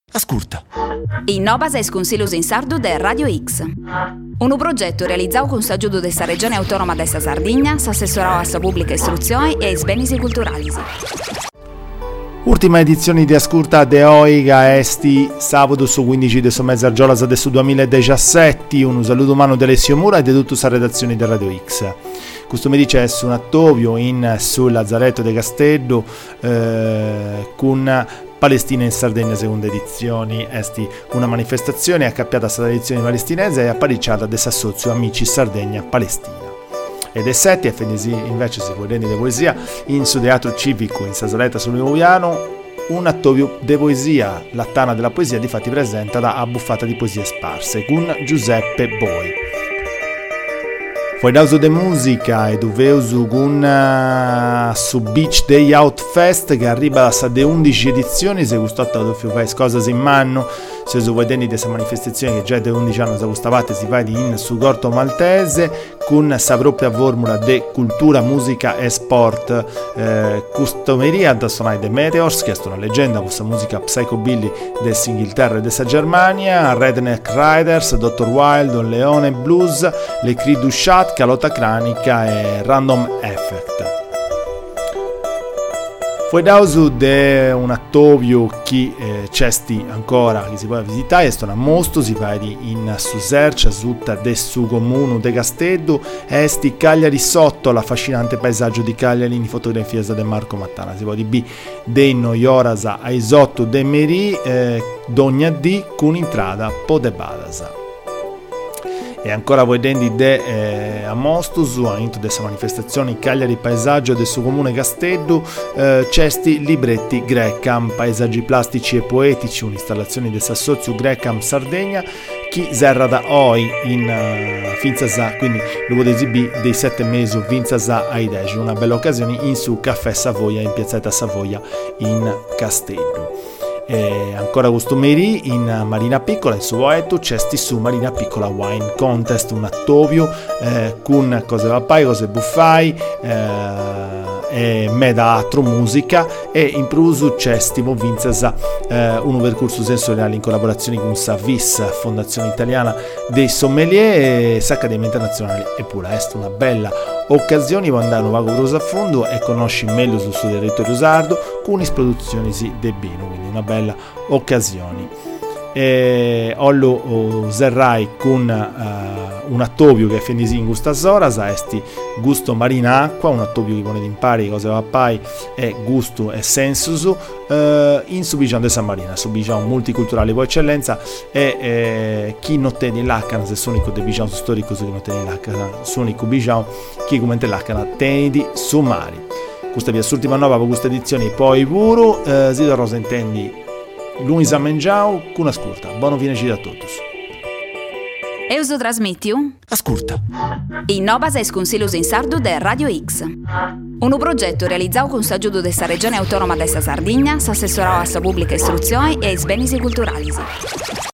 Ascolta. Innovas es Consiglios in Sardu de Radio X. Un progetto realizzato con s'aggiudo della Regione Autonoma de sa Sardegna, s'assessorò a sa pubblica istruzione e ai beni culturali. Ultima edizione di Ascolta de Oiga esti sabato su 15 de mezz'orgia de su 2017. Un saluto umano di Alessio Mura e di tutta la redazione di Radio X. Questo mi dice un attovio in sul Lazzaretto de Castello con Palestina in Sardegna seconda edizione. Esti una manifestazione accappiata alla tradizione palestinese e apparicciata da Sassozio Amici Sardegna Palestina. Ed è 7 e fedesi invece si può di poesia in su teatro civico in Sasaletta sul Nuoviano un attovio de poesia, la tana della poesia difatti presenta da Abbuffata di poesie sparse con Giuseppe Boi. Poi da uso de musica ed uveusu con su Beach Day Out Fest che arriva da de 11 edizioni, se gustato da fare cose in mano, se uso vedendo di questa manifestazione che già da 11 anni gustavate si va in su Corto Maltese con sa propria formula de cultura, musica e sport, customeria da suonare de Meteors, che è una leggenda questa musica psychobilly dell'Inghilterra e della Germania, Redneck Riders, Dr. Wild, Don Leone Blues, Le Cri du Chat, Calota Cranica e Random Effect. Poi da uso de un attovio che c'esti ancora che si può visitare, è una mosto, si va in su Sercia, sutta de su comune de Castello, esti Cagliari sotto l'affascinante paesaggio di Cagliari in fotografia de Marco Mattana, si può di B de Noiorasa a Isotto de Meri, Dogna di con intrada Podebadasa. E ancora vedendo a Mostus, all'interno della manifestazione Cagliari Paesaggio del suo comune Castello, cesti libretti Grecam, paesaggi plastici e poetici, un'installazione del Sassozio Grecam Sardegna, chi serra da oi in Finzasa, quindi lo potete esibire dei 7 mesi Vinzasa ai 10, una bella occasione in su Caffè Savoia in Piazzetta Savoia in Castello. E ancora questo meri in Marina Piccola in Suoeto c'è su Marina Piccola Wine Contest, un attovio con cose vapai, cose buffai e meda altro musica e in plus c'è stimo Vinzasa un percorso sensoriale in collaborazione con Savis, Fondazione Italiana dei Sommelier e S'Accademia Internazionale e pure è una bella occasione per andare a vago a fondo e conosci meglio sul suo territorio sardo con produzioni de Bino, quindi una bella occasione. E Ollo Zerrai con un attovio che è fendisi in gusta soras, esti gusto marina acqua, un attovio che pone impari cose vapai e gusto e sensus in Subiciano de San Marina, Subiciano multiculturale per eccellenza e chi non te di l'Accana se sono de Biciano storico che non te di l'Accana sono Biciano chi come te l'Accana teni su mari. Questa via l'ultima nuova per questa edizione poi puro si da rosa intendi Luisa Mengiao con ascolta. Buon fine a tutti. Euso trasmettiu? Ascolta. Innovas es Consiglios in Sardu de Radio X. Un progetto realizzato con s'aggiudo della Regione Autonoma de sa Sardegna, s'assessorò a sa pubblica istruzione e ai beni culturali.